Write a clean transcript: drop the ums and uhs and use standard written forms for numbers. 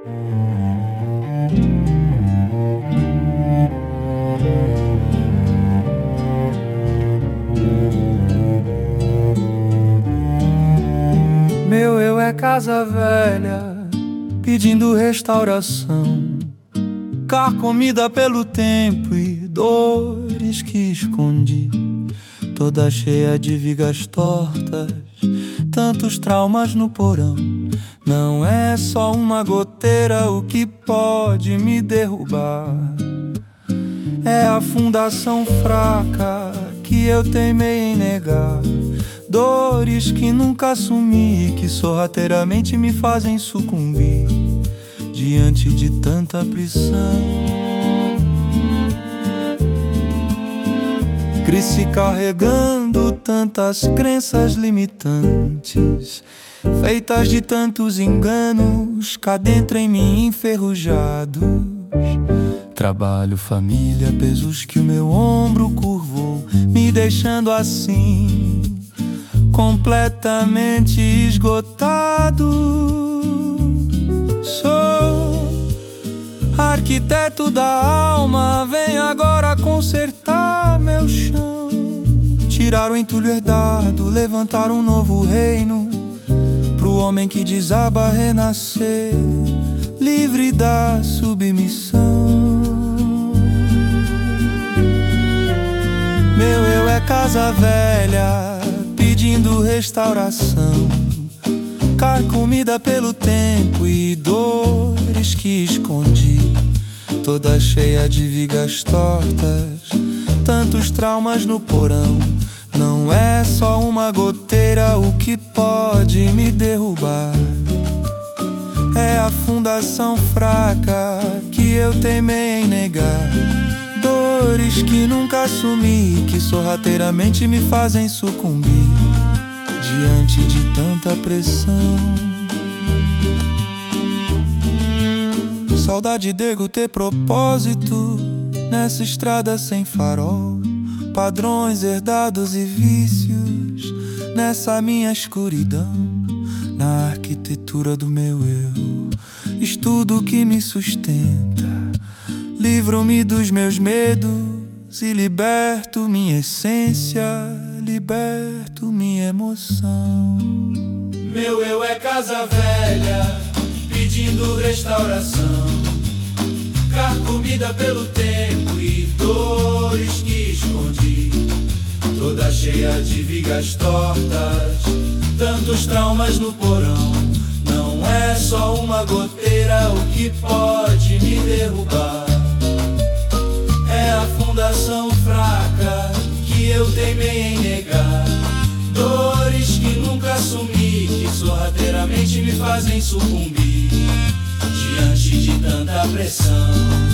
Meu eu é casa velha, pedindo restauração, carcomida pelo tempo e dores que escondi, toda cheia de vigas tortas, tantos traumas no porão. Não é só uma goteira o que pode me derrubar, é a fundação fraca que eu teimei em negar. Dores que nunca assumi e que sorrateiramente me fazem sucumbir diante de tanta pressão. Cresci carregando tantas crenças limitantes, feitas de tantos enganos, cá dentro em mim enferrujados. Trabalho, família, pesos que o meu ombro curvou, me deixando assim, completamente esgotado. Sou arquiteto da alma, vem agora consertar meu chão, tirar o entulho herdado, levantar um novo reino, pro homem que desaba renascer, livre da submissão. Meu eu é casa velha, pedindo restauração, carcomida pelo tempo e dores que escondi, toda cheia de vigas tortas, tantos traumas no porão. Não é só uma goteira o que pode me derrubar, é a fundação fraca que eu teimei em negar. Dores que nunca assumi, que sorrateiramente me fazem sucumbir diante de tanta pressão. Saudade de ter propósito nessa estrada sem farol, padrões herdados e vícios nessa minha escuridão. Na arquitetura do meu eu, estudo o que me sustenta, livro-me dos meus medos e liberto minha essência, liberto minha emoção. Meu eu é casa velha, pedindo restauração, carcomida pelo tempo e dores que escondi, toda cheia de vigas tortas, tantos traumas no porão. Não é só uma goteira o que pode me derrubar, é a fundação fraca que eu teimei em negar. Dores que nunca assumi, que sorrateiramente me fazem sucumbir diante de tanta pressão.